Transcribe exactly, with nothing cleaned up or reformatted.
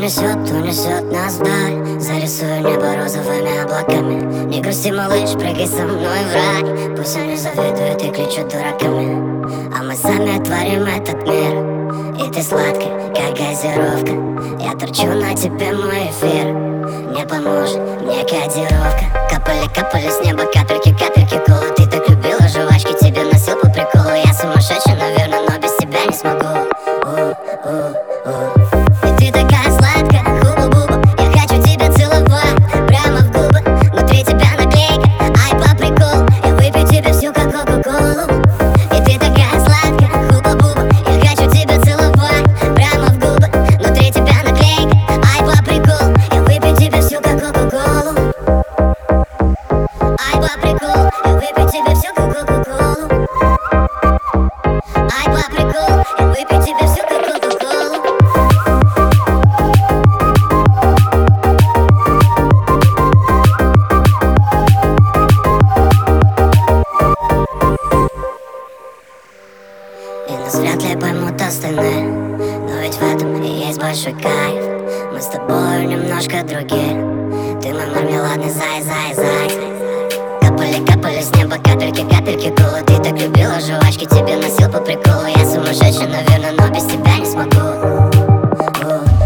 унесет, унесет нас вдаль. Зарисую небо розовыми облаками. Не грусти, малыш, прыгай со мной в рай. Пусть они завидуют и кричат дураками, а мы сами творим этот мир. И ты сладкая, как газировка. Я торчу на тебе, мой эфир. Не поможет мне кодировка. Капали, капали с неба капельки, капельки колы. Ты так любила жвачки, тебе носил по приколу. Я сумасшедший, наверное, но без тебя не смогу. У-у-у. И ты такая сладкая, хуба-буба. Я хочу тебя целовать прямо в губы. Внутри тебя наклейка, ай, по приколу. Я выпью тебе всю, как кока-колу. И ты такая сладкая, хуба-буба. Я хочу тебя целовать прямо в губы. Внутри тебя наклейка, ай, по приколу. Я выпью тебе всю, как кока-колу. Ай, по приколу. Я выпью тебе всю, как кока-колу. Ай, по приколу. Я выпью тебе всю, как кока-колу. И нас вряд ли поймут остальные, но ведь в этом и есть большой кайф. Мы с тобой немножко другие. Ты мой мармеладный зай, зай, зай. Капали, капали с неба капельки, капельки колы. Ты так любила жвачки, тебе носил по приколу. Я сумасшедший, наверное, но без тебя не смогу. У.